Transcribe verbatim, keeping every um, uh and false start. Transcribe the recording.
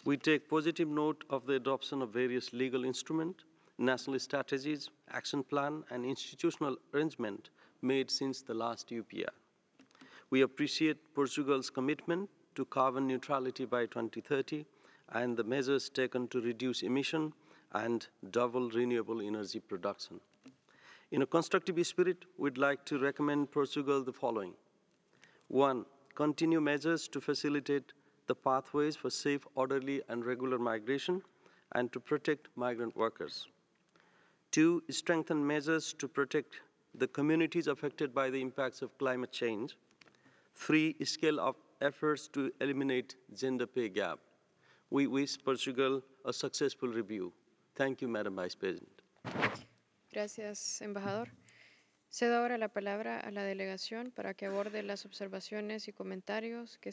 We take positive note of the adoption of various legal instruments, national strategies, action plan, and institutional arrangement made since the last U P R. We appreciate Portugal's commitment to carbon neutrality by twenty thirty and the measures taken to reduce emission and double renewable energy production. In a constructive spirit, we'd like to recommend Portugal the following. One, continue measures to facilitate the pathways for safe, orderly, and regular migration and to protect migrant workers. Two, strengthen measures to protect the communities affected by the impacts of climate change. Three, scale up efforts to eliminate gender pay gap. We wish Portugal a successful review. Thank you, Madam Vice President. Gracias, embajador. Cedo ahora la palabra a la delegación para que aborde las observaciones y comentarios que